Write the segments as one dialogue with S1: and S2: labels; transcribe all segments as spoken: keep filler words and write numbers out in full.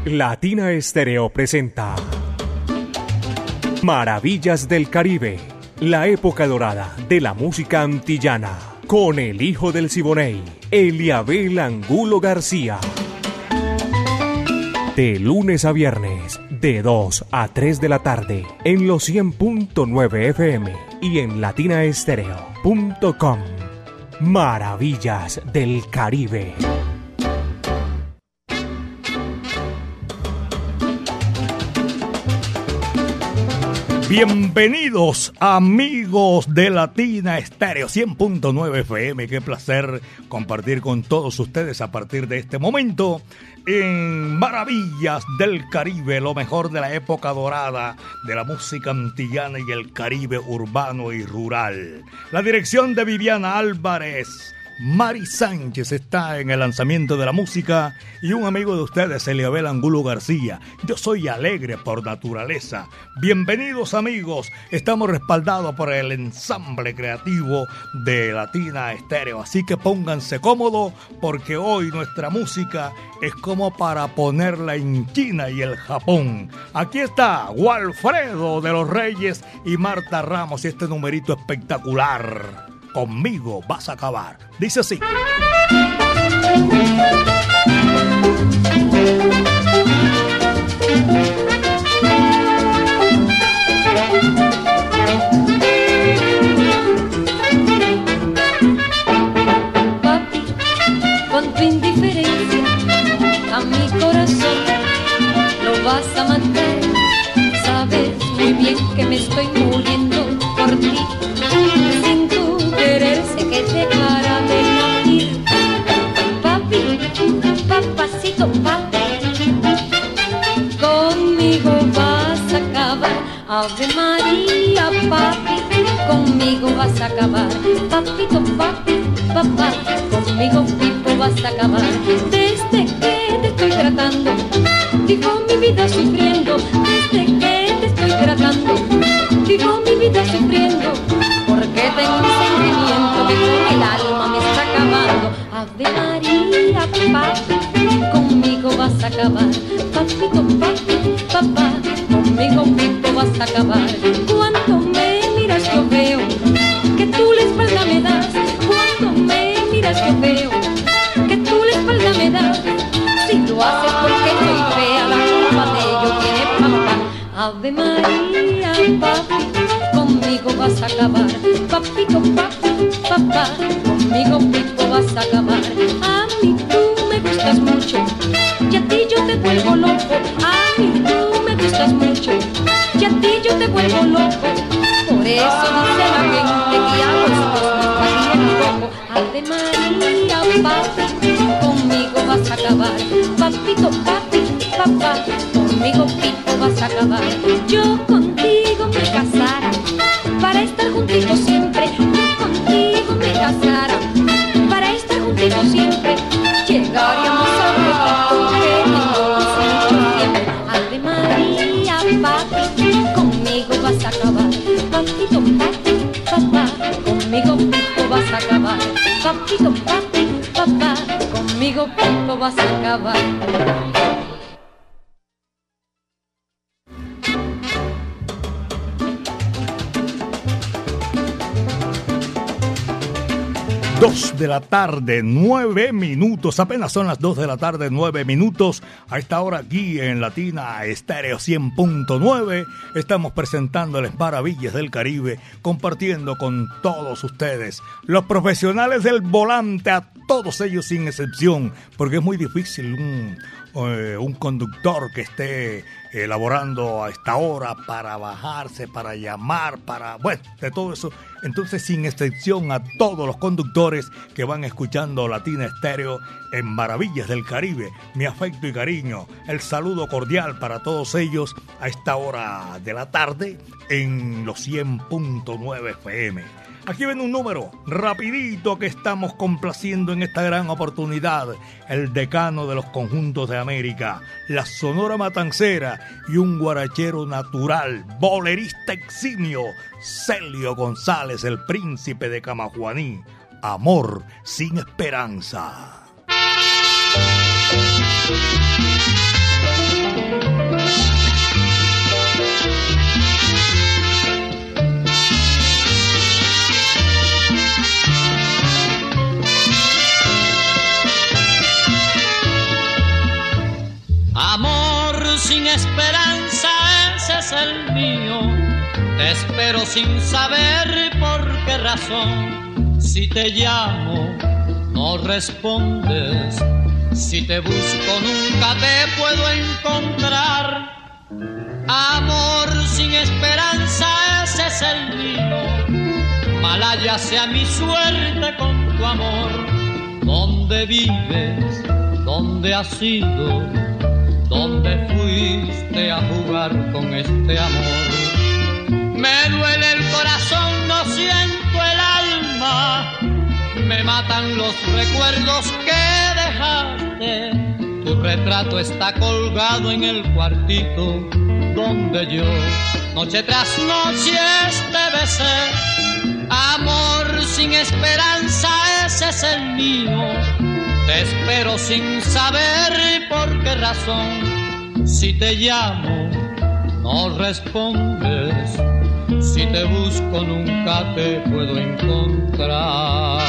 S1: Latina Estéreo presenta Maravillas del Caribe, la época dorada de la música antillana, con el hijo del Siboney, Eliabel Angulo García. De lunes a viernes, de dos a tres de la tarde, en los cien punto nueve F M y en latina estéreo punto com. Maravillas del Caribe.
S2: Bienvenidos amigos de Latina Estéreo cien punto nueve F M. Qué placer compartir con todos ustedes a partir de este momento en Maravillas del Caribe, lo mejor de la época dorada de la música antillana y el Caribe urbano y rural. La dirección de Viviana Álvarez. Mari Sánchez está en el lanzamiento de la música y un amigo de ustedes, Eliabel Angulo García. Yo soy alegre por naturaleza. Bienvenidos amigos, estamos respaldados por el ensamble creativo de Latina Estéreo, así que pónganse cómodos porque hoy nuestra música es como para ponerla en China y el Japón. Aquí está Walfredo de los Reyes y Marta Ramos y este numerito espectacular. Conmigo vas a acabar. Dice así.
S3: Papi, con tu indiferencia a mi corazón lo vas a matar. Sabes muy bien que me estoy muriendo por ti. Sin tu querer sé que te para de morir. Papi, papacito, papi, conmigo vas a acabar. Ave María, papi, conmigo vas a acabar. Papito, papi, papá, conmigo pipo vas a acabar. Desde que te estoy tratando, vivo mi vida sufriendo. Desde que te estoy tratando, vivo mi vida sufriendo. Porque tengo un sentimiento que con el alma me está acabando. Ave María, papi, conmigo vas a acabar. Papito, papi, papá, conmigo pipo vas a acabar. Cuando me miras yo veo que tú la espalda me das. Cuando me miras yo veo que tú la espalda me das. Si lo haces porque soy fea, la culpa de ello tiene papá. Ave María, papi, conmigo vas a acabar. Papito, papi, papá, conmigo pipo vas a acabar. A mí tú me gustas mucho y a ti yo te vuelvo loco. A mí tú me gustas mucho y a ti yo te vuelvo loco. Por eso dice la gente que a los dos nos va bien poco. Ave María, papi, conmigo vas a acabar. Papito, papi, papá, conmigo pipo vas a acabar. Yo contigo me casara para estar contigo siempre. Yo contigo me casara para estar contigo siempre. Llegaríamos a un requito que no hicimos siempre. Ave María, papi, conmigo vas a acabar. Papito, papi, papá, conmigo pipo vas a acabar. Papito, papi, papá, conmigo pipo vas a acabar.
S2: Dos de la tarde, nueve minutos, apenas son las dos de la tarde, nueve minutos. A esta hora aquí en Latina Estéreo cien punto nueve estamos presentándoles Maravillas del Caribe, compartiendo con todos ustedes, los profesionales del volante, a todos ellos sin excepción, porque es muy difícil un, eh, un conductor que esté elaborando a esta hora para bajarse, para llamar, para, bueno, de todo eso. Entonces, sin excepción a todos los conductores que van escuchando Latina Estéreo en Maravillas del Caribe, mi afecto y cariño, el saludo cordial para todos ellos a esta hora de la tarde en los cien punto nueve F M. Aquí ven un número rapidito que estamos complaciendo en esta gran oportunidad. El decano de los conjuntos de América, la Sonora Matancera y un guarachero natural, bolerista eximio, Celio González, el príncipe de Camajuaní. Amor sin esperanza.
S4: esperanza, ese es el mío. Te espero sin saber por qué razón. Si te llamo, no respondes. Si te busco, nunca te puedo encontrar. Amor sin esperanza, ese es el mío. Malaya sea mi suerte con tu amor. ¿Dónde vives? ¿Dónde has ido? ¿Dónde fuiste a jugar con este amor? Me duele el corazón, no siento el alma. Me matan los recuerdos que dejaste. Tu retrato está colgado en el cuartito donde yo noche tras noche te besé. Amor sin esperanza, ese es el mío. Te espero sin saber por qué razón. Si te llamo, no respondes. Si te busco, nunca te puedo encontrar.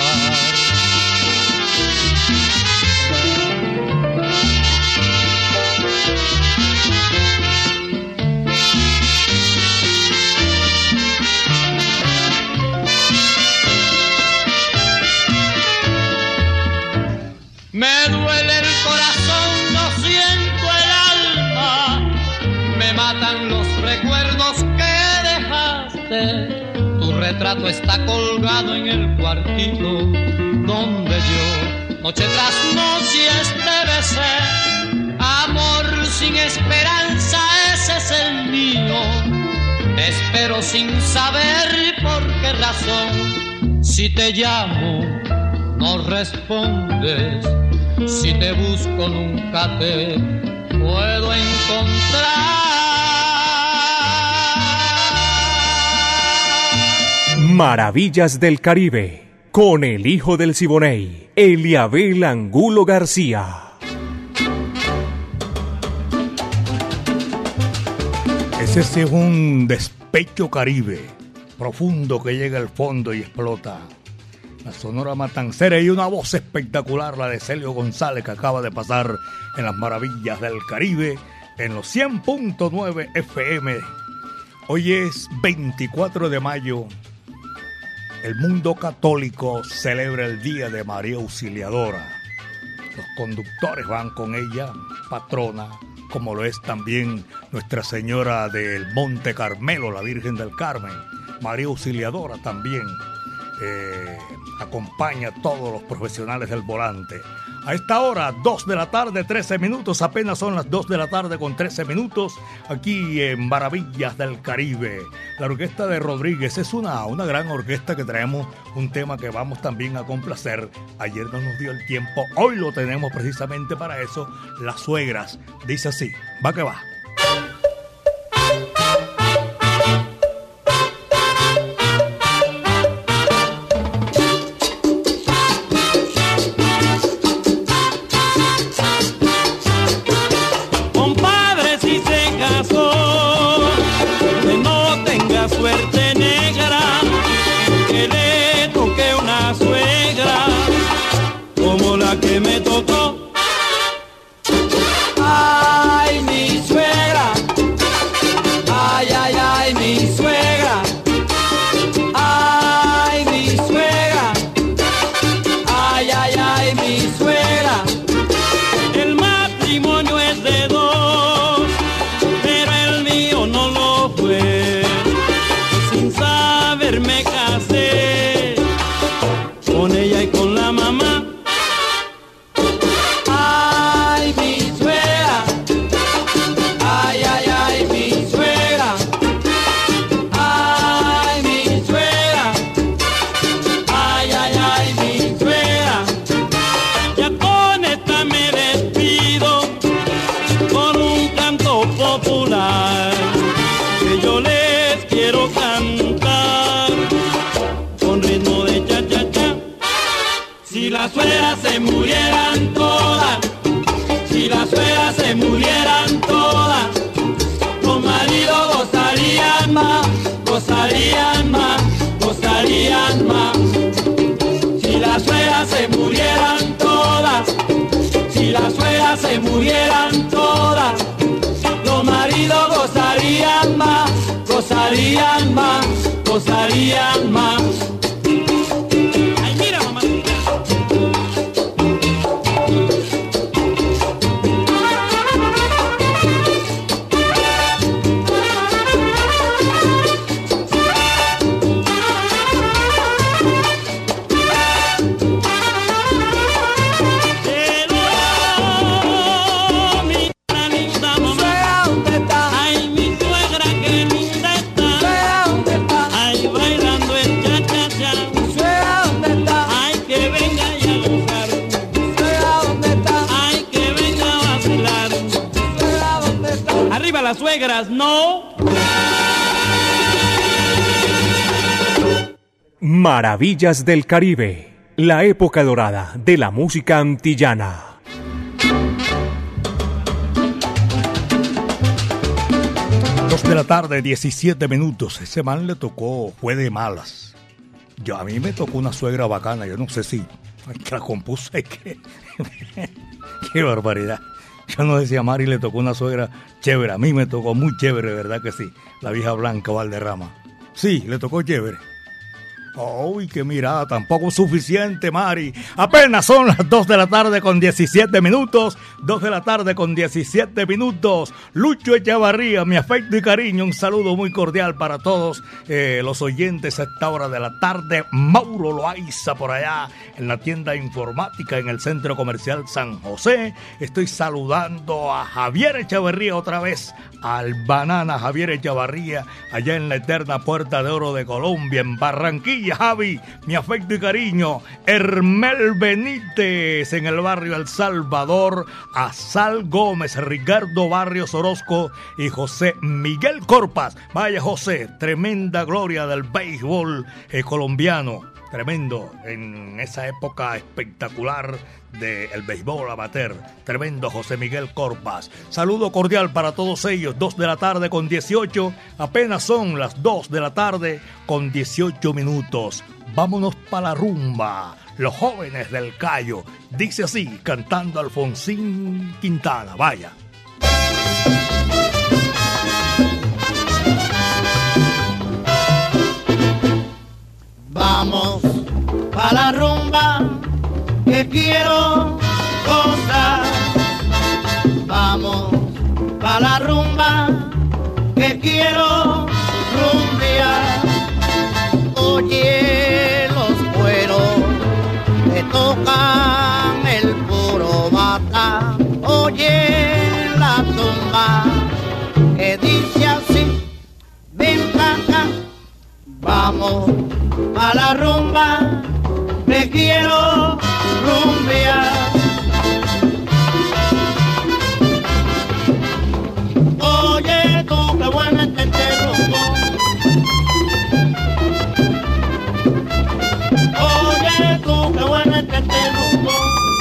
S4: Me duele el corazón, no siento el alma. Me matan los recuerdos que dejaste. Tu retrato está colgado en el cuartito donde yo noche tras noche te besé. Amor sin esperanza, ese es el mío. Te espero sin saber por qué razón. Si te llamo, no respondes. Si te busco, nunca te puedo encontrar.
S1: Maravillas del Caribe, con el hijo del Siboney, Eliabel Angulo García.
S2: Ese sí es un despecho caribe, profundo que llega al fondo y explota. La Sonora Matancera y una voz espectacular, la de Celio González, que acaba de pasar en las Maravillas del Caribe en los cien punto nueve F M. Hoy es veinticuatro de mayo. El mundo católico celebra el Día de María Auxiliadora. Los conductores van con ella, patrona, como lo es también Nuestra Señora del Monte Carmelo, la Virgen del Carmen. María Auxiliadora también eh, acompaña a todos los profesionales del volante. A esta hora, dos de la tarde, trece minutos, apenas son las dos de la tarde con trece minutos, aquí en Maravillas del Caribe. La orquesta de Rodríguez es una, una gran orquesta que traemos un tema que vamos también a complacer. Ayer no nos dio el tiempo, hoy lo tenemos precisamente para eso. Las Suegras, dice así, va que va.
S5: Que me tocó. Ay, mi suegra. Ay, ay, ay, mi suegra. Ay, mi suegra. Ay, ay, ay, mi suegra. El matrimonio es de dos, pero el mío no lo fue. Sin saber me casé con ella y con la mamá. Si las suegras se murieran todas, si las suegras se murieran todas, los maridos gozarían más, gozarían más, gozarían más. Si las suegras se murieran todas, si las suegras se murieran todas, los maridos gozarían más, gozarían más. Ay, mira, mamacita. Las suegras, no.
S1: Maravillas del Caribe, la época dorada de la música antillana.
S2: Dos de la tarde, diecisiete minutos. Ese man le tocó, fue de malas. Yo, a mí me tocó una suegra bacana, yo no sé si que la compuse, que qué barbaridad. Yo no decía, a Mari le tocó una suegra chévere. A mí me tocó muy chévere, ¿verdad que sí? La vieja Blanca Valderrama. Sí, le tocó chévere. ¡Uy, qué mirada! Tampoco suficiente, Mari. Apenas son las dos de la tarde con diecisiete minutos. dos de la tarde con diecisiete minutos. Lucho Echavarría, mi afecto y cariño. Un saludo muy cordial para todos eh, los oyentes a esta hora de la tarde. Mauro Loaiza por allá en la tienda informática en el Centro Comercial San José. Estoy saludando a Javier Echavarría otra vez. Al Banana Javier Echavarría allá en la eterna Puerta de Oro de Colombia en Barranquilla. Javi, mi afecto y cariño. Hermel Benítez en el barrio El Salvador. Azal Gómez, Ricardo Barrios Orozco y José Miguel Corpas. Vaya José, tremenda gloria del béisbol eh, colombiano. Tremendo en esa época espectacular del béisbol amateur. Tremendo José Miguel Corpas. Saludo cordial para todos ellos. dos de la tarde con dieciocho. Apenas son las dos de la tarde con dieciocho minutos. Vámonos para la rumba. Los jóvenes del Cayo. Dice así, cantando Alfonsín Quintana. Vaya.
S6: Vamos pa' la rumba que quiero gozar. Vamos pa' la rumba que quiero rumbear. Oye los cueros que tocan el puro bata. Oye la tumba que dice así, ven acá. Vamos a la rumba, me quiero rumbear. Oye tú, qué bueno es este rumbo. Oye tú, qué bueno es este rumbo.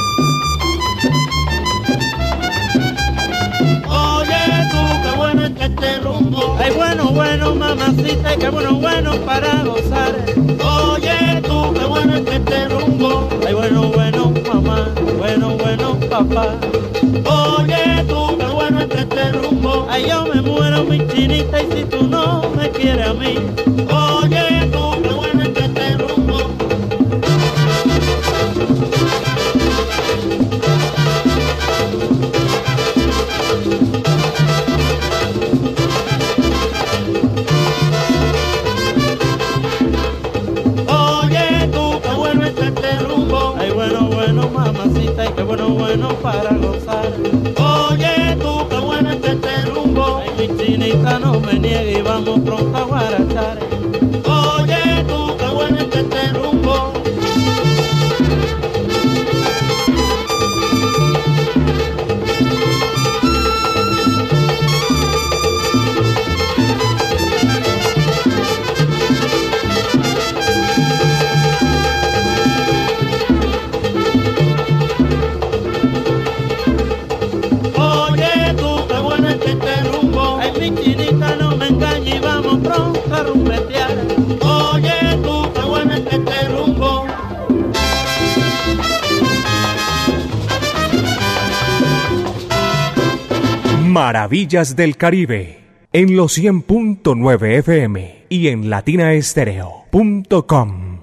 S6: Oye tú, qué bueno es este rumbo.
S5: Ay, bueno, bueno, mamacita, qué bueno, bueno para gozar.
S6: Oye tú, qué bueno es este rumbo.
S5: Ay, bueno, bueno, mamá, bueno, bueno, papá.
S6: Oye tú, qué bueno es este rumbo.
S5: Ay, yo me muero, mi chinita, y si tú no me quieres a mí.
S6: Oye tú, qué bueno es este rumbo.
S5: Ay, qué bueno, bueno para gozar.
S6: Oye tú, qué bueno es este rumbo.
S5: Ay, mi chinita, no me niegue y vamos pronto a guarachar.
S6: Oye tú, qué bueno es este rumbo.
S1: Maravillas del Caribe, en los cien punto nueve F M y en latina estéreo punto com.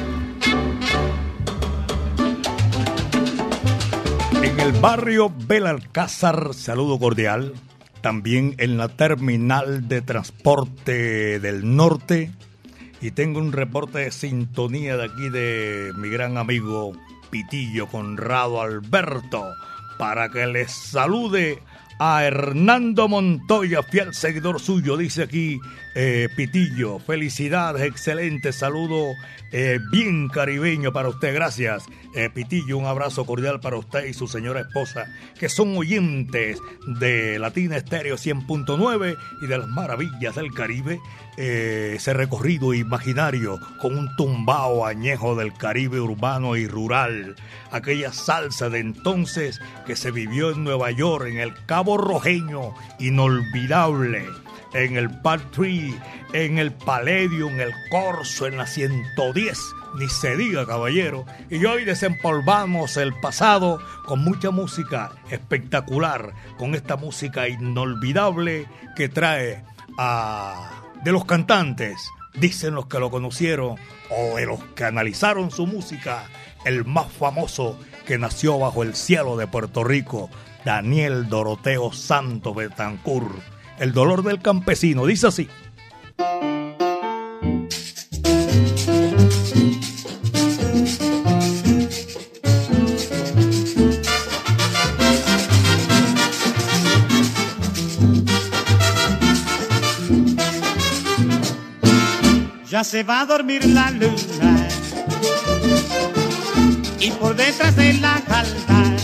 S2: En el barrio Belalcázar, saludo cordial. También en la terminal de transporte del norte. Y tengo un reporte de sintonía de aquí de mi gran amigo Pitillo Conrado Alberto, para que les salude a Hernando Montoya, fiel seguidor suyo. Dice aquí eh, Pitillo, felicidades, excelente saludo, eh, bien caribeño para usted, gracias. eh, Pitillo, un abrazo cordial para usted y su señora esposa, que son oyentes de Latina Estéreo cien punto nueve y de las maravillas del Caribe. Eh, ese recorrido imaginario con un tumbao añejo del Caribe urbano y rural, aquella salsa de entonces que se vivió en Nueva York, en el Cabo Rojeño, inolvidable, en el Park Tree, en el Palladium, en el Corso, en la ciento diez, ni se diga, caballero. Y hoy desempolvamos el pasado con mucha música espectacular, con esta música inolvidable que trae a... de los cantantes, dicen los que lo conocieron o de los que analizaron su música, el más famoso que nació bajo el cielo de Puerto Rico, Daniel Doroteo Santos Betancur. El dolor del campesino, dice así.
S6: Ya se va a dormir la luna y por detrás de la calda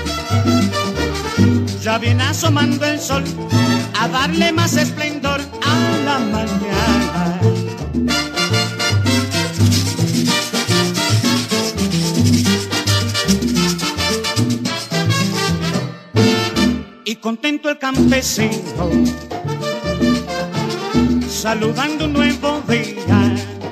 S6: ya viene asomando el sol a darle más esplendor a la mañana. Y contento el campesino, saludando un nuevo día,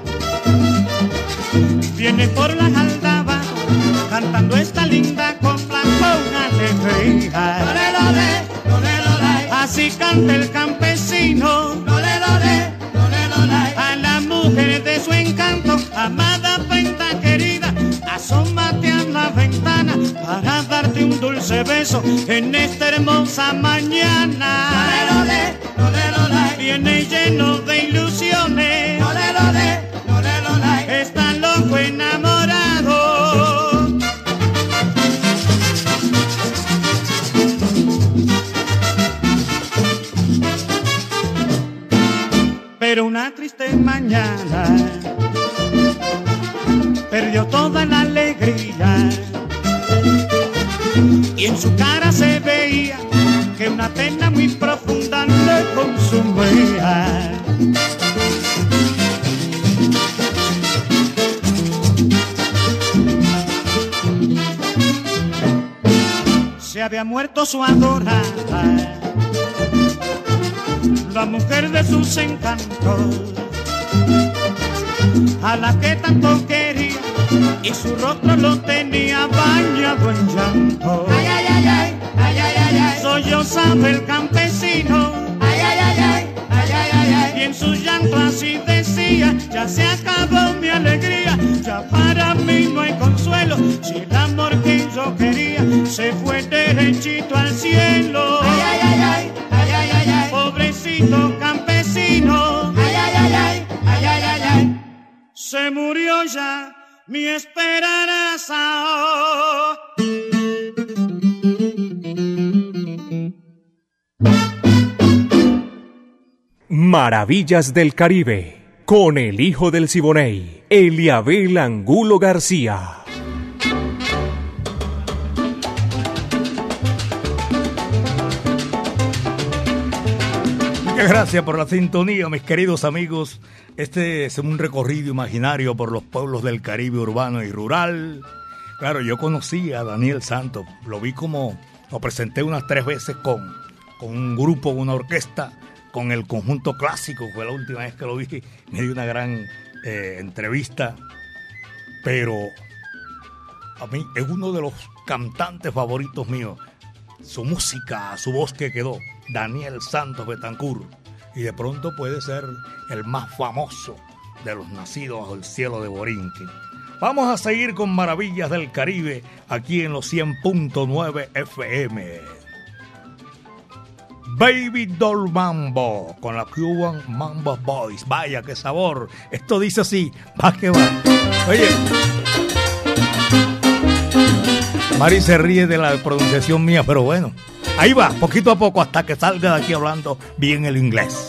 S6: viene por la aldaba cantando esta linda copla con alegría. Lole, lole, lole, lole. Así canta el campesino, lole, lole, lole, lole. A la mujer de su encanto, amada prenda querida, asómate a la ventana para darte un dulce beso en esta hermosa mañana. Lole, lole, lole, lole. Viene lleno de ilusiones, lole, lole, lole, lole. Está loco enamorado. Pero una triste mañana perdió toda la alegría y en su cara se veía que una pena muy profunda le consumía. Se había muerto su adorada, la mujer de sus encantos, a la que tanto quería, y su rostro lo tenía bañado en llanto. Ay, ay, ay, ay, ay, ay, ay, ay. Sollozaba el campesino, ay, ay, ay, ay, ay, ay, ay, ay. Y en su llanto así decía: ya se acabó mi alegría, ya para mí no hay consuelo, si el amor que yo quería se fue derechito al cielo. Ay, ay, ay, ay, ay, ay, ay, ay. Pobrecito campesino, ay, ay, ay, ay, ay, ay, ay, ay. Se murió ya mi esperanza.
S1: Maravillas del Caribe, con el hijo del Siboney, Eliabel Angulo García.
S2: Muchas gracias por la sintonía, mis queridos amigos. Este es un recorrido imaginario por los pueblos del Caribe urbano y rural. Claro, yo conocí a Daniel Santos, lo vi como, lo presenté unas tres veces con, con un grupo, una orquesta, con el Conjunto Clásico, fue la última vez que lo vi, me dio una gran eh, entrevista, pero a mí es uno de los cantantes favoritos míos, su música, su voz que quedó, Daniel Santos Betancur. y de pronto puede ser el más famoso de los nacidos bajo el cielo de Borinquen. Vamos a seguir con Maravillas del Caribe aquí en los cien punto nueve F M. Baby Doll Mambo con la Cuban Mambo Boys. Vaya, qué sabor. Esto dice así, va que va. Oye, Mari se ríe de la pronunciación mía, pero bueno, ahí va, poquito a poco hasta que salga de aquí hablando bien el inglés.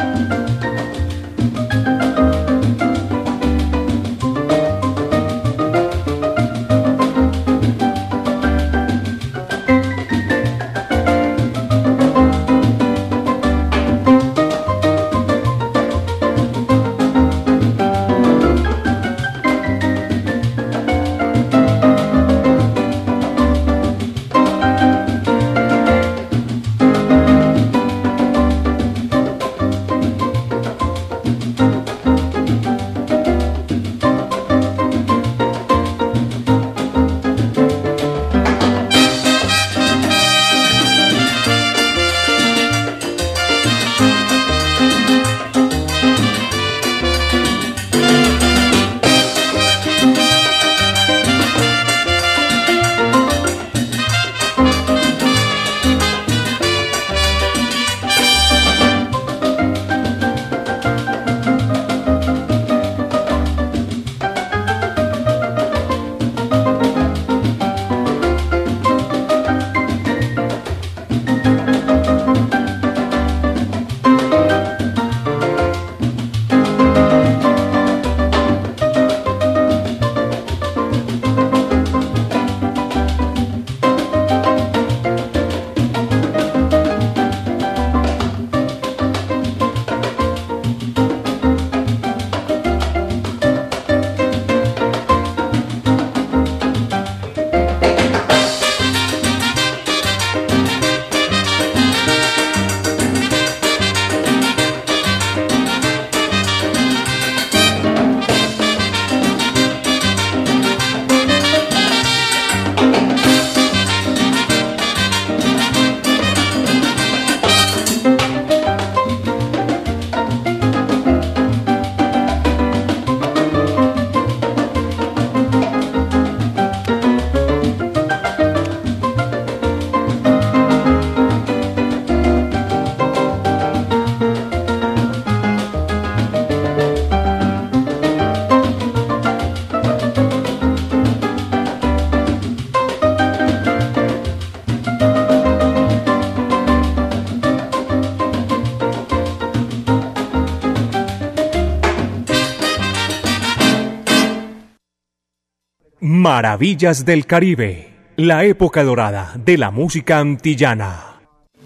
S1: Maravillas del Caribe, la época dorada de la música antillana.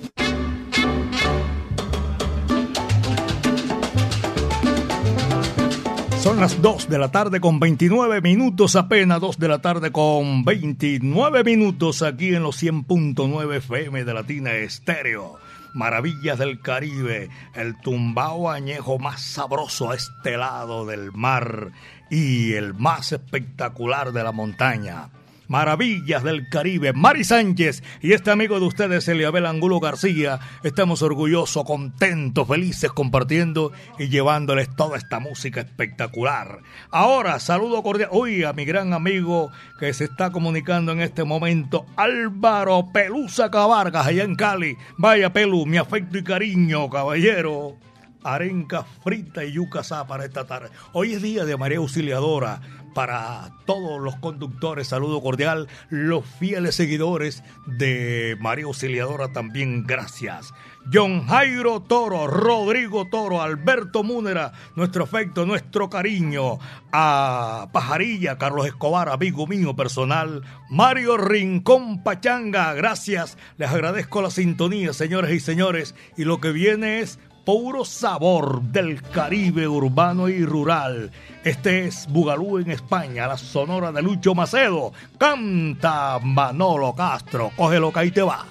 S2: Son las dos de la tarde con veintinueve minutos, apenas dos de la tarde con veintinueve minutos aquí en los cien punto nueve F M de Latina Estéreo. Maravillas del Caribe, el tumbao añejo más sabroso a este lado del mar y el más espectacular de la montaña. Maravillas del Caribe, Mari Sánchez y este amigo de ustedes, Eliabel Angulo García, estamos orgullosos, contentos, felices compartiendo y llevándoles toda esta música espectacular. Ahora, saludo cordial, uy, a mi gran amigo que se está comunicando en este momento, Álvaro Pelusa Cabargas, allá en Cali. Vaya, Pelu, mi afecto y cariño, caballero. Arenca frita y yuca asada para esta tarde. Hoy es día de María Auxiliadora. Para todos los conductores, saludo cordial. Los fieles seguidores de María Auxiliadora también, gracias. John Jairo Toro, Rodrigo Toro, Alberto Múnera, nuestro afecto, nuestro cariño. A Pajarilla, Carlos Escobar, amigo mío personal. Mario Rincón Pachanga, gracias. Les agradezco la sintonía, señores y señores. Y lo que viene es puro sabor del Caribe urbano y rural. Este es Bugalú en España, la sonora de Lucho Macedo. Canta Manolo Castro, cógelo que ahí te va.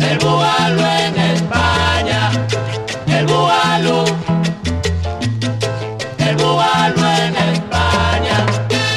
S5: el búbalo en España, el búbalo, el búbalo en España.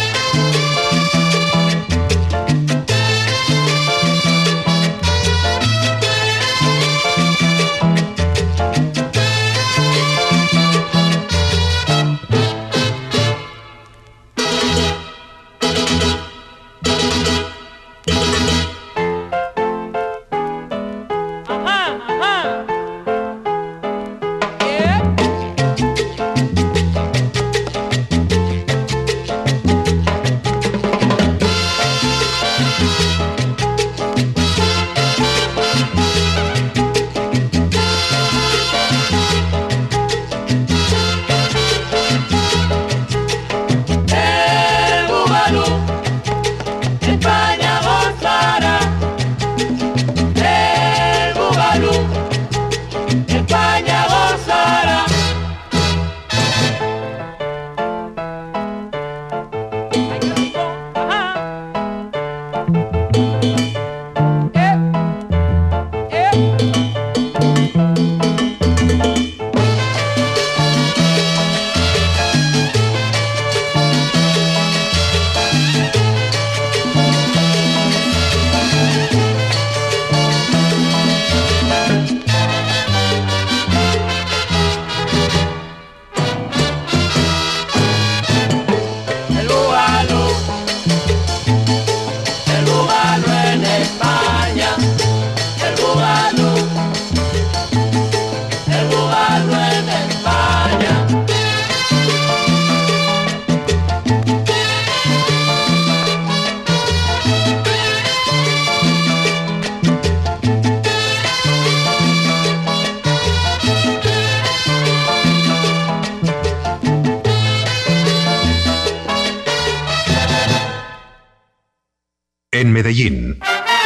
S7: En Medellín,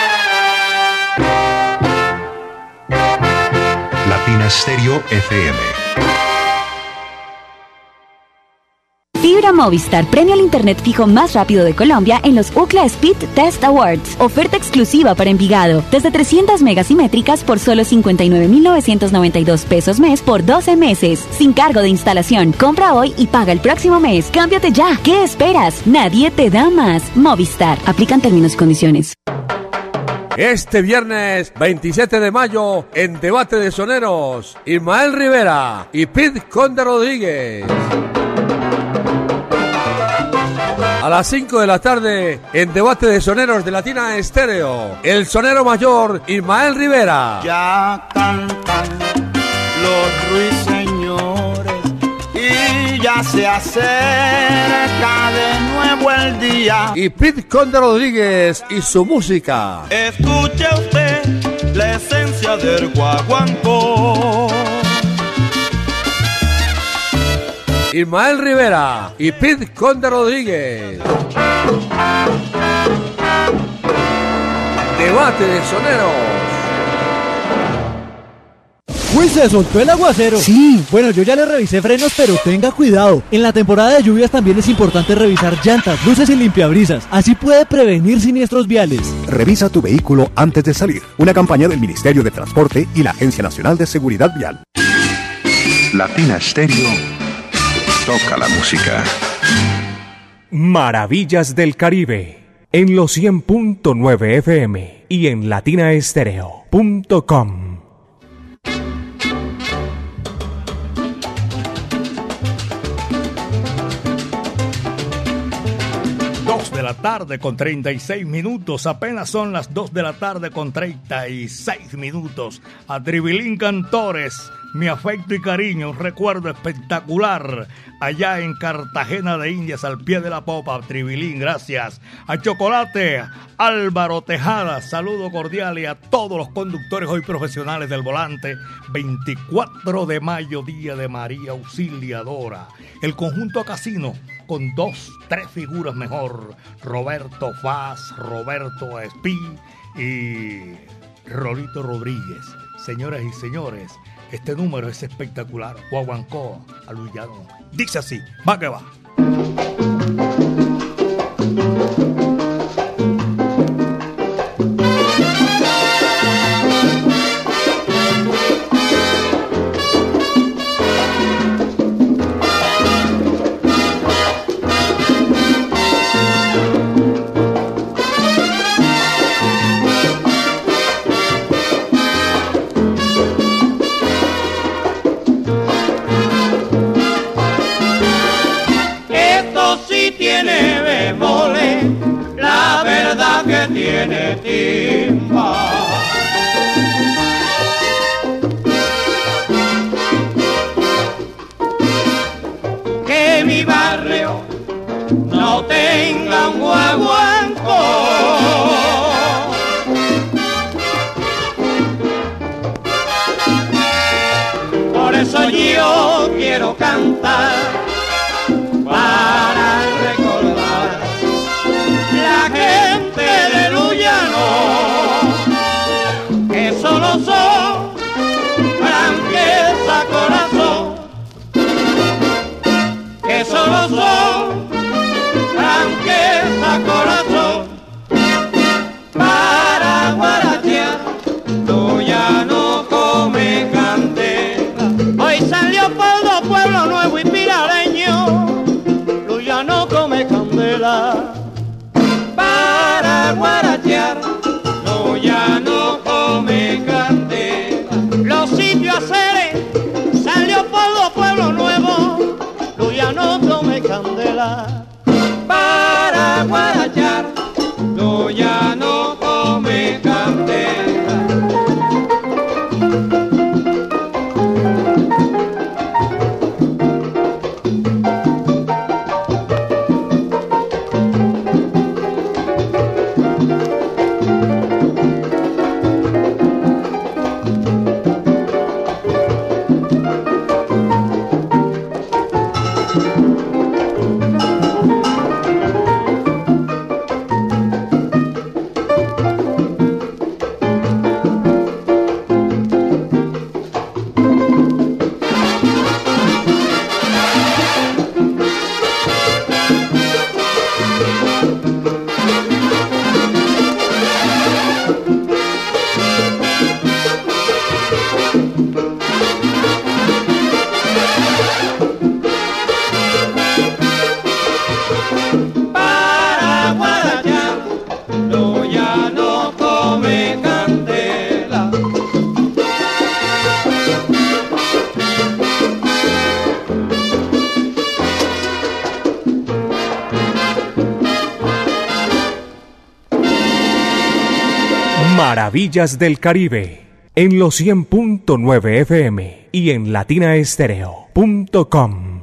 S7: Latina Stereo F M.
S8: Fibra Movistar premia el internet fijo más rápido de Colombia en los Ookla Speed Test Awards. Oferta exclusiva para Envigado. Desde trescientas megas simétricas por solo cincuenta y nueve mil novecientos noventa y dos pesos mes por doce meses. Sin cargo de instalación. Compra hoy y paga el próximo mes. Cámbiate ya. ¿Qué esperas? Nadie te da más. Movistar. Aplican términos y condiciones.
S9: Este viernes veintisiete de mayo, en Debate de Soneros, Ismael Rivera y Pete Conde Rodríguez. A las cinco de la tarde, en Debate de Soneros de Latina Estéreo, el sonero mayor Ismael Rivera.
S10: Ya cantan los ruiseñores y ya se acerca de nuevo el día.
S9: Y Pete Conde Rodríguez y su música.
S10: Escuche usted la esencia del guaguancó.
S9: Ismael Rivera y Pete Conde Rodríguez. Debate de Soneros.
S11: ¡Uy, se soltó el aguacero! Sí. Bueno, yo ya le revisé frenos, pero tenga cuidado. En la temporada de lluvias también es importante revisar llantas, luces y limpiabrisas. Así puede prevenir siniestros viales.
S12: Revisa tu vehículo antes de salir. Una campaña del Ministerio de Transporte y la Agencia Nacional de Seguridad Vial.
S7: Latina Stereo toca la música.
S1: Maravillas del Caribe, en los cien punto nueve F M y en latina estéreo punto com.
S2: dos de la tarde con treinta y seis minutos, apenas son las dos de la tarde con treinta y seis minutos. A Tribilín Cantores, mi afecto y cariño, un recuerdo espectacular allá en Cartagena de Indias, al pie de la popa. Tribilín, gracias. A Chocolate, Álvaro Tejada, saludo cordial, y a todos los conductores hoy profesionales del volante. veinticuatro de mayo, día de María Auxiliadora. El conjunto Casino, con dos, tres figuras mejor. Roberto Faz, Roberto Espí y Rolito Rodríguez. Señoras y señores, este número es espectacular. Guaguancó, Aluyano. Dice así, va que va.
S10: tiene timba. Que mi barrio no tenga un guaguancó. Por eso yo quiero cantar para recordar la gente de Luyano, que solo son franqueza, corazón, que solo son franqueza, corazón, para guarachear Luyano come candela. Hoy San Leopoldo, pueblo nuevo y pirareño, Luyano come candela. Para guarachear Luyano come candela. Los sitios aceres, San Leopoldo, pueblo nuevo, Luyano come candela. Para guarachear Luyano come candela.
S1: Maravillas del Caribe, en los cien punto nueve F M y en latina estéreo punto com.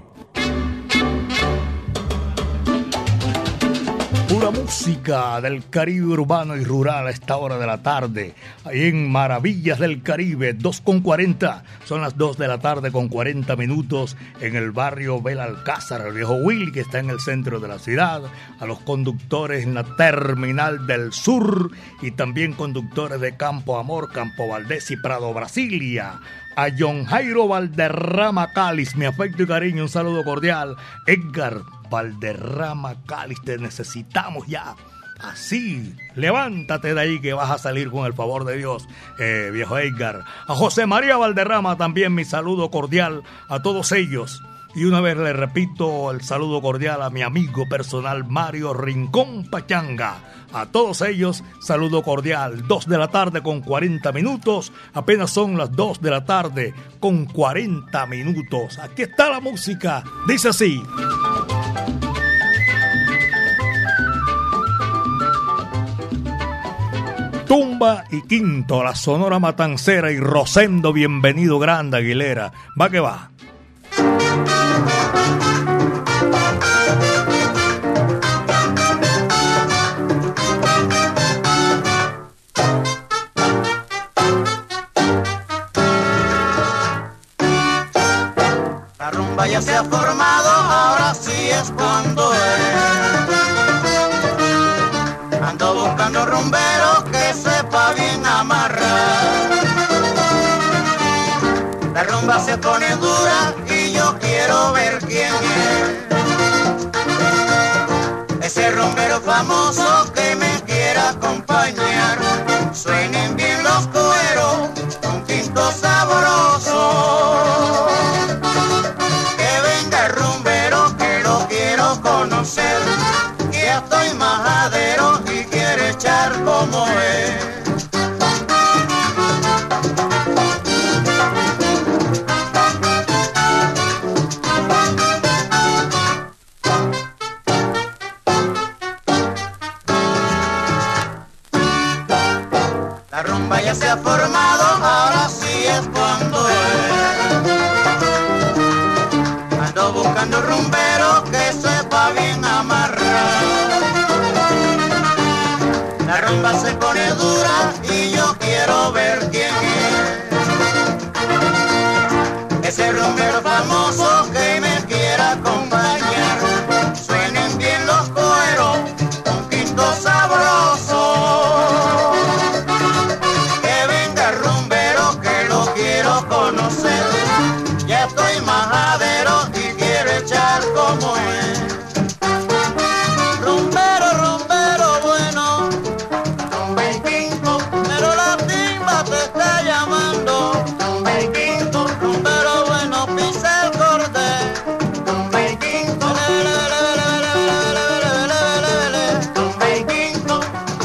S2: Pura música del Caribe urbano y rural a esta hora de la tarde. Ahí en Maravillas del Caribe, dos con cuarenta. Son las dos de la tarde con cuarenta minutos en el barrio Belalcázar, el viejo Willy, que está en el centro de la ciudad. A los conductores en la Terminal del Sur y también conductores de Campo Amor, Campo Valdés y Prado Brasilia. A John Jairo Valderrama Cáliz, mi afecto y cariño, un saludo cordial. Edgar Valderrama Cáliz, te necesitamos ya. Así, levántate de ahí que vas a salir con el favor de Dios, eh, viejo Edgar. A José María Valderrama también mi saludo cordial a todos ellos. Y una vez le repito el saludo cordial a mi amigo personal Mario Rincón Pachanga. A todos ellos, saludo cordial. Dos de la tarde con cuarenta minutos. Apenas son las dos de la tarde con cuarenta minutos. Aquí está la música. Dice así. Tumba y Quinto, la Sonora Matancera y Rosendo Bienvenido Grande Aguilera. Va que va.
S10: La rumba ya se ha formado, ahora sí es cuando es. Ando buscando rumberos que sepa bien amarrar. La rumba se pone dura y yo quiero ver quién es. Ese rumbero famoso que me quiera acompañar. Suenen bien los cueros, un quinto sabroso. Que venga el rumbero que lo quiero conocer. Que ya estoy majadero y quiere echar como es. puedo, ahora sí es cuando es. Ando buscando rumbero que sepa bien amarrar. La rumba se pone dura y yo quiero ver quién es. Ese rumbero famoso que me quiera acompañar. Suenen bien los cueros, un quinto sabroso. Que venga el rumbero que lo quiero conocer. Ya estoy majadero y quiero echar como es. Rumbero, rumbero bueno, rumba y quinto, pero la timba te está llamando. Rumba y quinto, rumbero bueno, pisa el cordel. Rumba y quinto, rumba y quinto.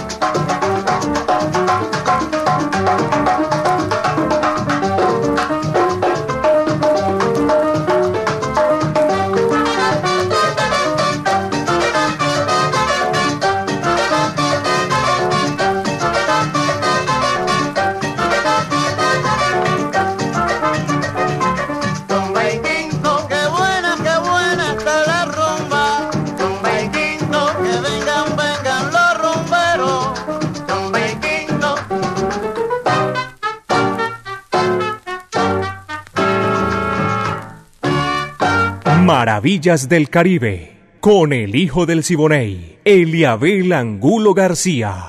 S10: Rumba y quinto, qué buena, qué buena está la rumba. Rumba y quinto, que vengan, vengan los rumberos. Rumba y quinto.
S1: Maravillas del Caribe, con el hijo del Siboney, Eliabel Angulo García.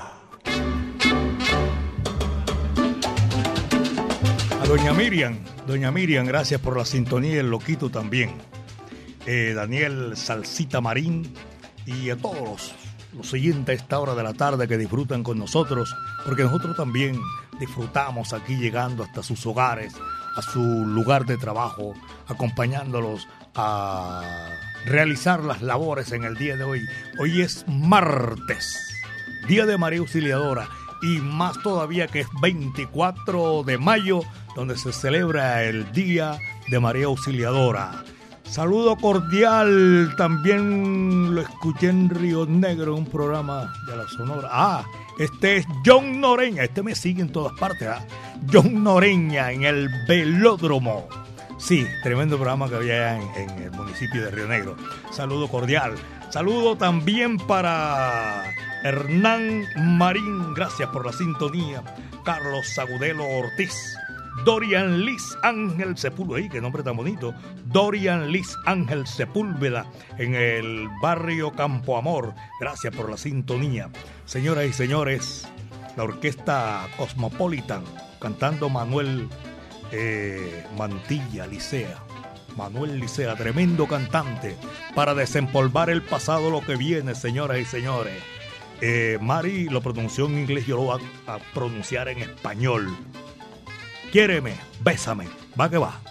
S2: A doña Miriam, doña Miriam, gracias por la sintonía, el loquito también. Eh, Daniel Salsita Marín y a todos los, los siguientes a esta hora de la tarde que disfrutan con nosotros, porque nosotros también disfrutamos aquí llegando hasta sus hogares, a su lugar de trabajo, acompañándolos a realizar las labores en el día de hoy. Hoy es martes, Día de María Auxiliadora, y más todavía que es veinticuatro de mayo, donde se celebra el Día de María Auxiliadora. Saludo cordial, también lo escuché en Río Negro, un programa de la Sonora. Ah, este es John Noreña, este me sigue en todas partes, ¿ah? John Noreña en el Velódromo. Sí, tremendo programa que había en, en el municipio de Río Negro. Saludo cordial. Saludo también para Hernán Marín, gracias por la sintonía. Carlos Sagudelo Ortiz. Dorian Liz Ángel Sepúlveda, ¡ay, qué nombre tan bonito! Dorian Liz Ángel Sepúlveda en el barrio Campo Amor. Gracias por la sintonía. Señoras y señores, la orquesta Cosmopolitan cantando Manuel eh, Mantilla Licea. Manuel Licea, tremendo cantante, para desempolvar el pasado, lo que viene, señoras y señores. Eh, Mari lo pronunció en inglés, yo lo voy a, a pronunciar en español. Quiéreme, bésame, va que va.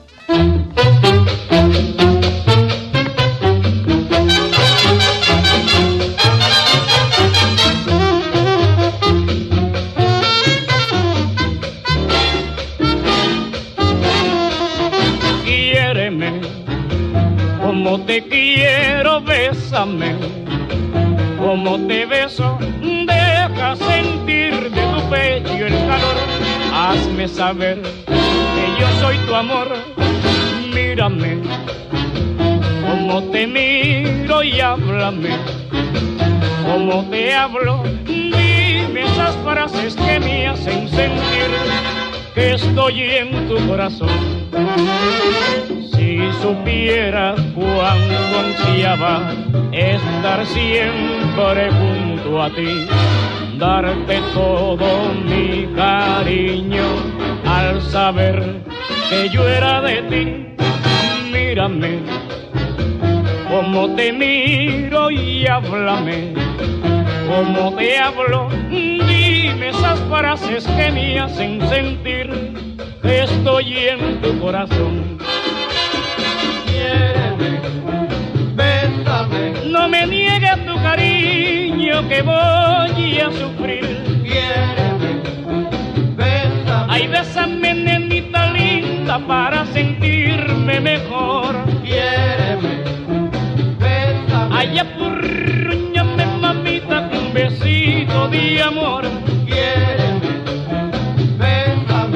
S5: Quiéreme como te quiero, bésame como te beso, deja sentir de tu pecho el calor. Hazme saber que yo soy tu amor. Mírame como te miro y háblame como te hablo. Dime esas frases que me hacen sentir que estoy en tu corazón. Si supieras cuánto ansiaba estar siempre junto a ti, darte todo mi cariño al saber que yo era de ti. Mírame como te miro y háblame como te hablo. Dime esas frases que me hacen sentir que estoy en tu corazón. Quiéreme, bésame, no me niegues tu cariño que voy a sufrir. Quiéreme, bésame, ay, bésame, nenita linda, para sentirme mejor. Quiéreme, bésame, ay, apurruñame, mamita, con un besito de amor. Quiéreme, bésame,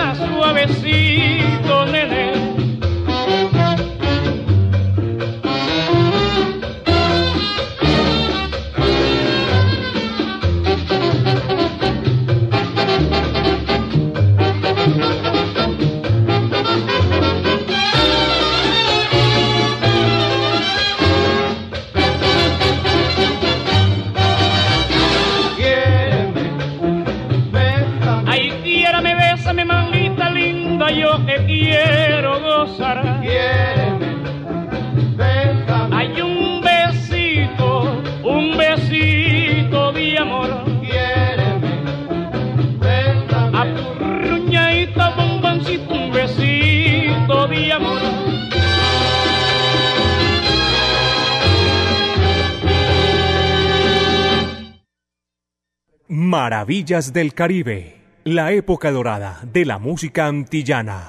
S5: más suavecito, nene. Yo que quiero gozar, quiéreme, bésame. Hay un besito, un besito de amor, quiéreme, bésame. Apurruñadita, bomboncito, un besito de amor.
S1: Maravillas del Caribe, la época dorada de la música antillana.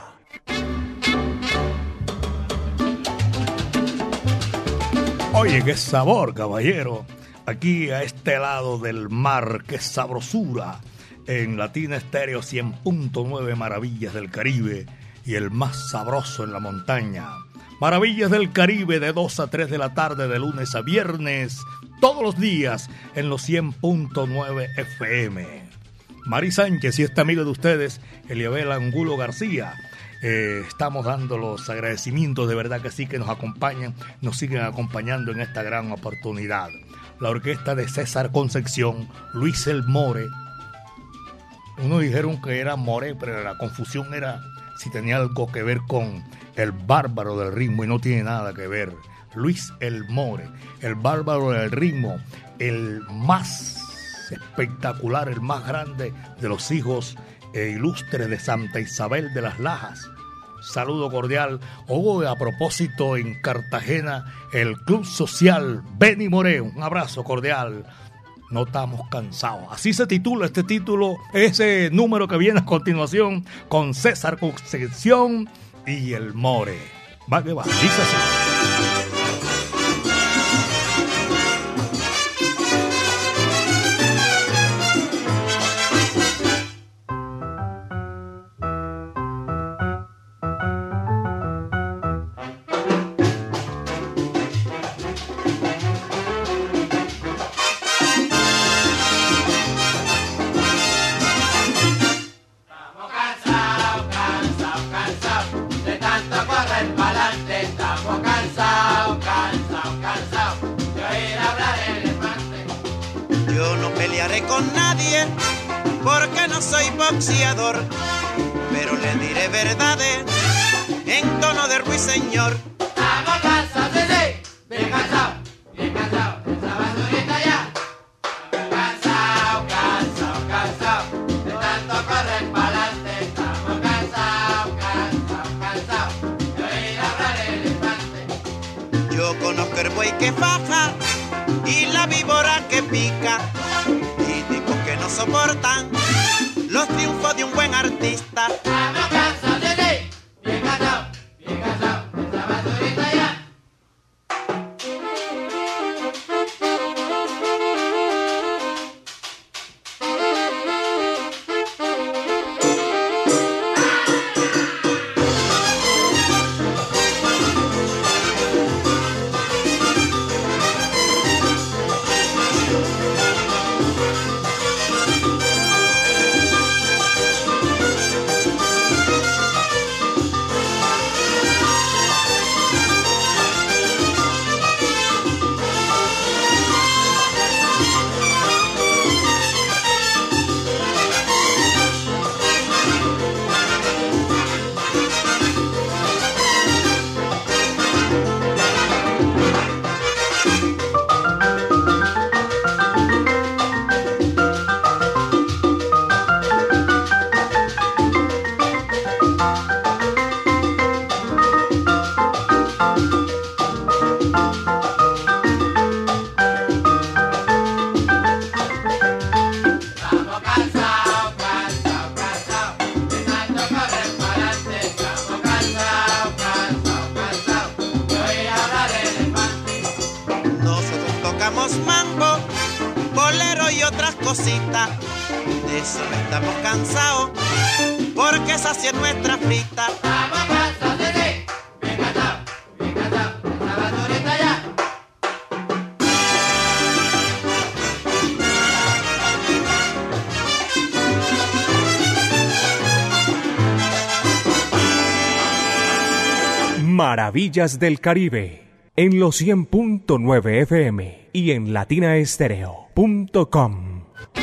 S2: Oye, qué sabor, caballero. Aquí a este lado del mar, qué sabrosura. En Latina Estéreo cien punto nueve, Maravillas del Caribe. Y el más sabroso en la montaña. Maravillas del Caribe de dos a tres de la tarde, de lunes a viernes. Todos los días en los cien punto nueve F M. Mari Sánchez y este amigo de ustedes, Eliabel Angulo García. Eh, estamos dando los agradecimientos, de verdad que sí, que nos acompañan, nos siguen acompañando en esta gran oportunidad. La orquesta de César Concepción, Luis el More. Unos dijeron que era More, pero la confusión era si tenía algo que ver con el bárbaro del ritmo, y no tiene nada que ver. Luis el More, el bárbaro del ritmo, el más espectacular, el más grande de los hijos e ilustres de Santa Isabel de las Lajas. Saludo cordial. Hoy, a propósito, en Cartagena, el Club Social Benny Moré. Un abrazo cordial. No estamos cansados. Así se titula este título, ese número que viene a continuación, con César Concepción y el More. Va que va, dice así.
S10: Con nadie, porque no soy boxeador, pero le diré verdades en tono de ruiseñor. Estamos cansados, sí, sí, bien cansados, bien cansados, esa basurita ya. Cansado, cansado, cansado, de tanto correr pa'lante. Estamos cansados, cansados, cansados, de oír hablar el elefante. Yo conozco el buey que faja y la víbora que pica, que no soportan los triunfos de un buen artista. Estamos cansados, sí, sí, bien cansados, bien cansados, esa basurita ya. de eso no estamos cansados, porque esa sí es nuestra frita. Vamos a casa de ley, bien cantado, bien cantado, la bandurita ya.
S1: Maravillas del Caribe, en los cien punto nueve F M y en latina estéreo punto com.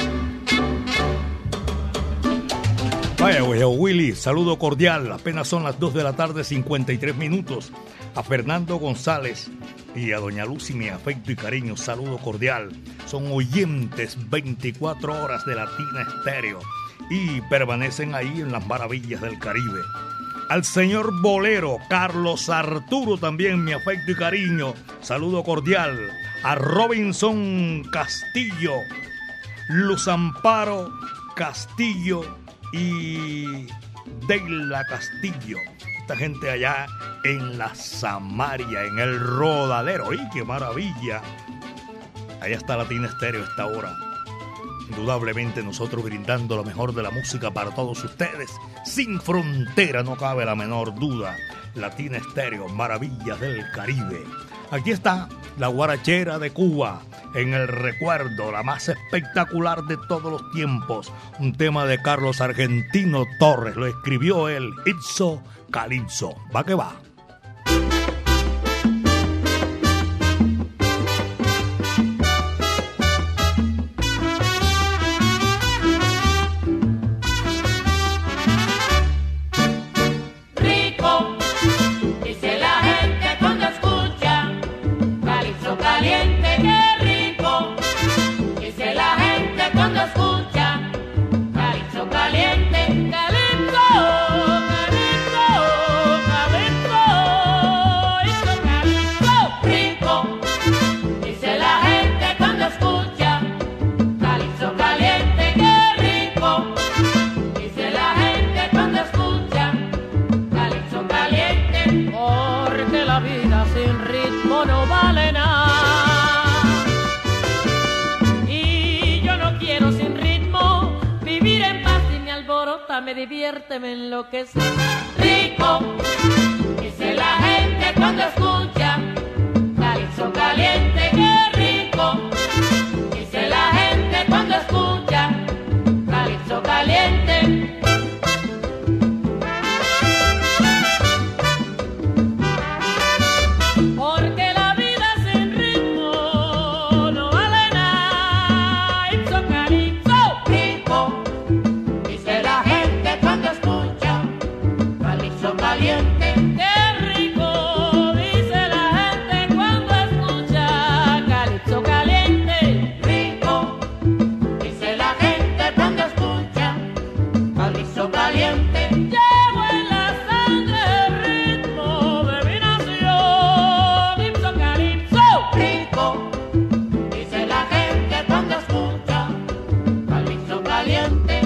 S2: Vaya, güey, Willy, saludo cordial. Apenas son las dos de la tarde, cincuenta y tres minutos. A Fernando González y a doña Lucy, mi afecto y cariño, saludo cordial. Son oyentes veinticuatro horas de Latina Estéreo y permanecen ahí en las maravillas del Caribe. Al señor Bolero, Carlos Arturo también, mi afecto y cariño, saludo cordial. A Robinson Castillo, Luz Amparo Castillo y Deila Castillo. Esta gente allá en la Samaria, en el Rodadero. ¡Y qué maravilla! Allá está Latina Estéreo a esta hora. Indudablemente nosotros brindando lo mejor de la música para todos ustedes. Sin frontera, no cabe la menor duda. Latina Estéreo, maravillas del Caribe. Aquí está la guarachera de Cuba, en el recuerdo, la más espectacular de todos los tiempos. Un tema de Carlos Argentino Torres, lo escribió él, Ipso Calipso. Va que va.
S13: Me divierte, me enloquece. Rico, dice la gente cuando escucha calipso caliente. Qué rico, dice la gente cuando escucha calipso caliente. Porque la vida sin ritmo no vale nada. Ipso calipso, rico. Caliente. Qué rico, dice la gente cuando escucha calipso caliente. Rico, dice la gente cuando escucha calipso caliente. Llevo en la sangre el ritmo de mi nación. Ipso calipso. Rico, dice la gente cuando escucha calipso caliente.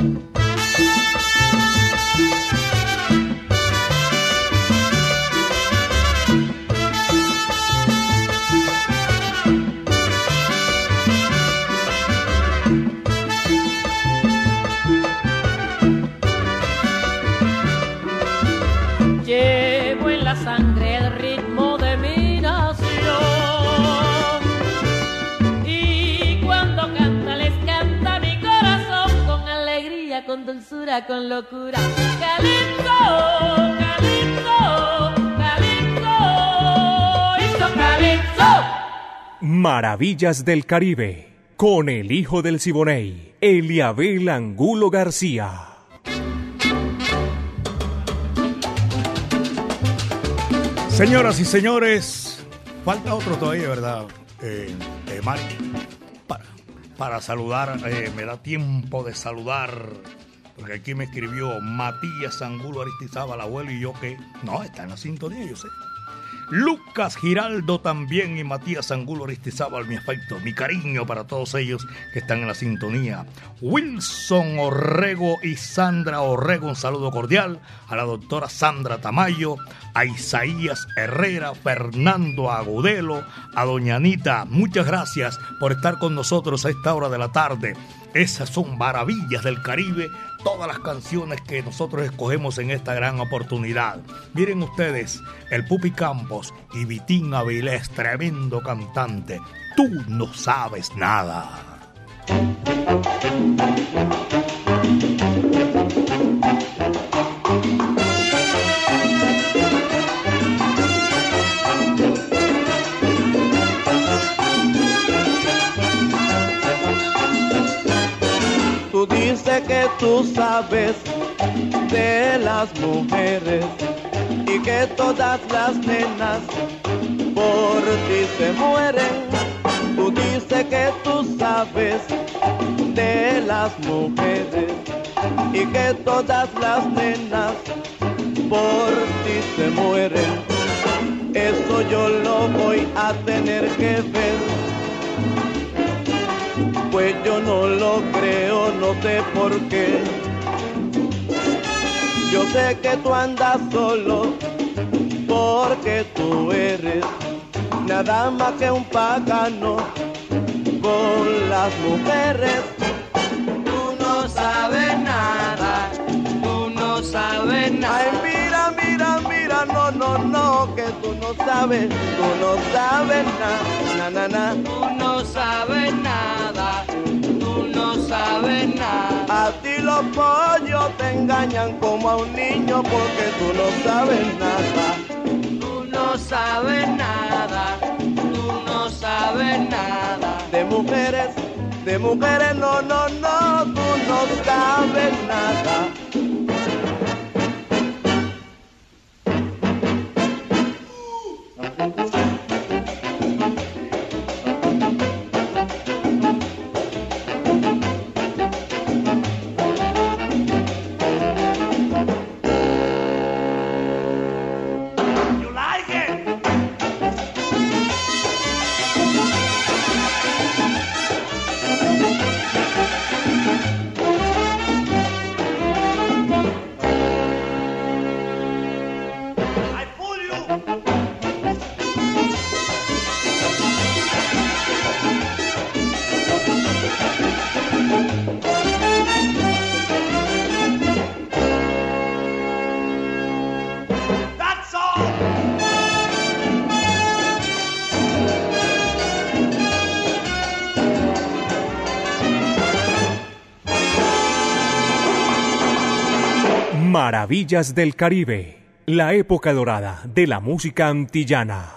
S13: Llevo en la sangre el ritmo de mi nación y cuando canta les canta mi corazón con alegría, con dulzura, con locura. Calipso, calipso, calipso, hizo calipso.
S1: Maravillas del Caribe, con el hijo del Siboney, Eliabel Angulo García.
S2: Señoras y señores, falta otro todavía, ¿verdad? Eh, eh, Mari, para, para saludar, eh, me da tiempo de saludar, porque aquí me escribió Matías Angulo Aristizábal, abuelo, y yo que, no, está en la sintonía, yo sé. Lucas Giraldo también y Matías Angulo Aristizábal, mi afecto, mi cariño para todos ellos que están en la sintonía. Wilson Orrego y Sandra Orrego, un saludo cordial. A la doctora Sandra Tamayo, a Isaías Herrera, Fernando Agudelo, a doña Anita, muchas gracias por estar con nosotros a esta hora de la tarde. Esas son maravillas del Caribe, todas las canciones que nosotros escogemos en esta gran oportunidad. Miren ustedes, el Pupi Campos y Vitín Avilés, tremendo cantante. Tú no sabes nada.
S14: Tú dices que tú sabes de las mujeres y que todas las nenas por ti se mueren. Tú dices que tú sabes de las mujeres y que todas las nenas por ti se mueren. Eso yo lo voy a tener que ver, pues yo no lo creo, no sé por qué. Yo sé que tú andas solo, porque tú eres nada más que un pagano con las mujeres.
S5: Tú no sabes nada, tú no sabes nada.
S14: Ay, mira, mira, mira, no, no, no, que tú no sabes, tú no sabes nada, na, na, na.
S5: Tú no sabes nada, tú no sabes nada.
S14: A ti los pollos te engañan como a un niño porque tú no sabes nada.
S5: Tú no sabes nada, tú no sabes nada.
S14: De mujeres, de mujeres, no, no, no, tú no sabes nada.
S1: Maravillas del Caribe, la época dorada de la música antillana.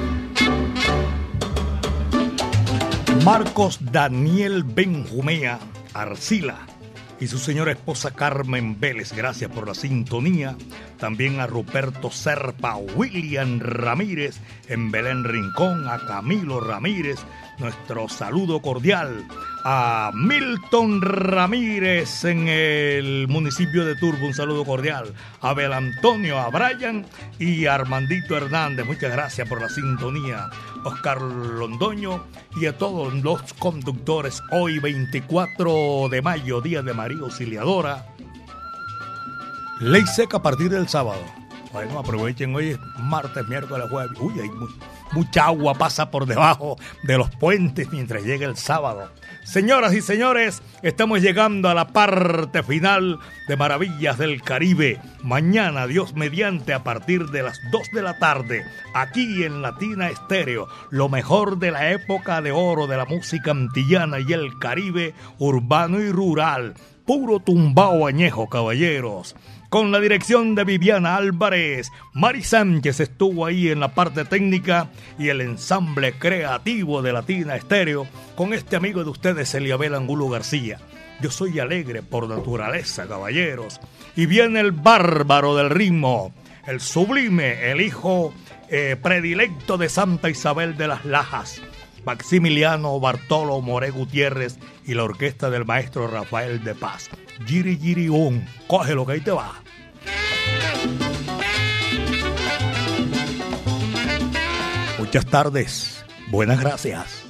S2: Marcos Daniel Benjumea Arcila y su señora esposa Carmen Vélez, gracias por la sintonía. También a Ruperto Serpa, William Ramírez en Belén Rincón, a Camilo Ramírez, nuestro saludo cordial. A Milton Ramírez en el municipio de Turbo, un saludo cordial. A Abel Antonio, a Brian y a Armandito Hernández, muchas gracias por la sintonía. Oscar Londoño y a todos los conductores. Hoy veinticuatro de mayo, día de María Auxiliadora. Ley seca a partir del sábado. Bueno, aprovechen, hoy es martes, miércoles, jueves. Uy, hay muy, mucha agua pasa por debajo de los puentes mientras llega el sábado. Señoras y señores, estamos llegando a la parte final de Maravillas del Caribe. Mañana, Dios mediante, a partir de las dos de la tarde, aquí en Latina Estéreo, lo mejor de la época de oro de la música antillana y el Caribe urbano y rural. Puro tumbao añejo, caballeros. Con la dirección de Viviana Álvarez, Mari Sánchez estuvo ahí en la parte técnica y el ensamble creativo de Latina Estéreo con este amigo de ustedes, Eliabel Angulo García. Yo soy alegre por naturaleza, caballeros. Y viene el bárbaro del ritmo, el sublime, el hijo eh, predilecto de Santa Isabel de las Lajas, Maximiliano Bartolo Moré Gutiérrez y la orquesta del maestro Rafael de Paz. Giri Giri Un, cógelo que ahí te va. Muchas tardes, buenas gracias.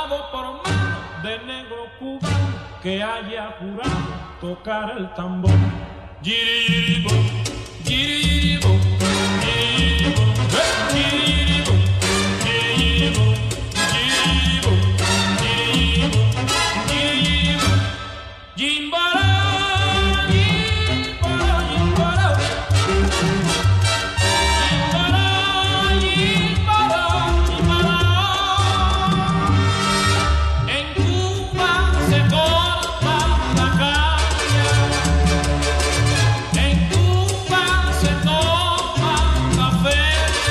S15: dado por mano de negro cubano que haya jurado tocar el tambor. Yiribo, yiribo, yiribo, yiribo, yiribo, yiribo, yiribo, yiribo, yimbara, yimbara, yimbara, yimbara, yimbara, yimbara. En Cuba se corta la caña, en Cuba se toma café,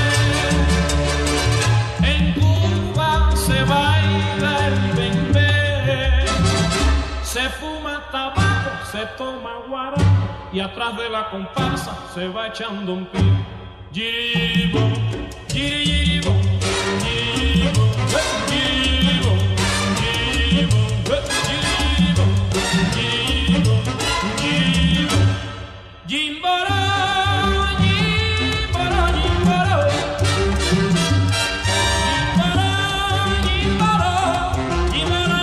S15: en Cuba se baila el bembé, se fuma tabaco, se toma guarapo y atrás de la comparsa se va echando un pie. Yiribo, yiribo, yiribo, yiribo, yiribo, yiribo, yiribo, yiribo, yimbara, yimbara, yimbara, yimbara, yimbara, yimbara.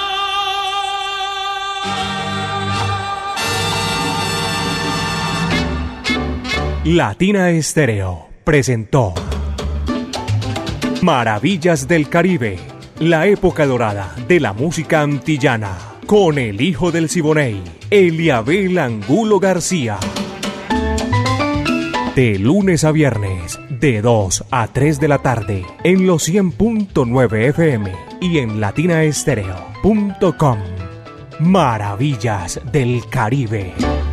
S1: Latina Estéreo presentó Maravillas del Caribe, la época dorada de la música antillana, con el hijo del Siboney, Eliabel Angulo García. De lunes a viernes, de dos a tres de la tarde, en los cien punto nueve F M y en latinaestereo punto com. Maravillas del Caribe.